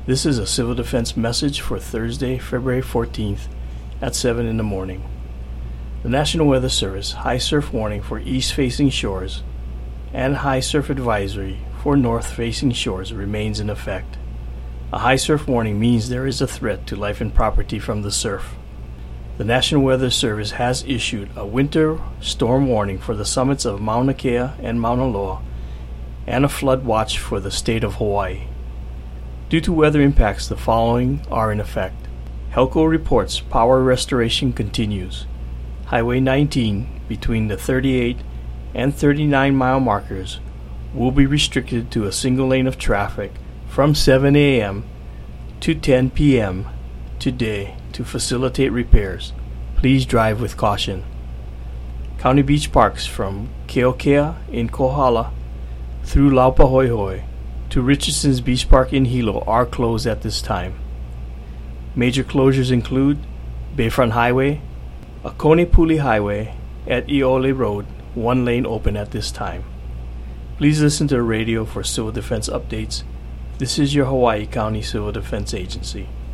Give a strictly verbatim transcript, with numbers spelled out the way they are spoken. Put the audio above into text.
This is a Civil Defense message for Thursday, February fourteenth at seven in the morning. The National Weather Service high surf warning for east-facing shores and high surf advisory for north-facing shores remains in effect. A high surf warning means there is a threat to life and property from the surf. The National Weather Service has issued a winter storm warning for the summits of Mauna Kea and Mauna Loa and a flood watch for the state of Hawaii. Due to weather impacts, the following are in effect. Helco reports power restoration continues. Highway nineteen between the thirty-eight and thirty-nine mile markers will be restricted to a single lane of traffic from seven a.m. to ten p.m. today to facilitate repairs. Please drive with caution. County beach parks from Keokea in Kohala through Laupahoehoe to Richardson's Beach Park in Hilo are closed at this time. Major closures include Bayfront Highway, Akone-Puli Highway at Iole Road, one lane open at this time. Please listen to the radio for civil defense updates. This is your Hawaii County Civil Defense Agency.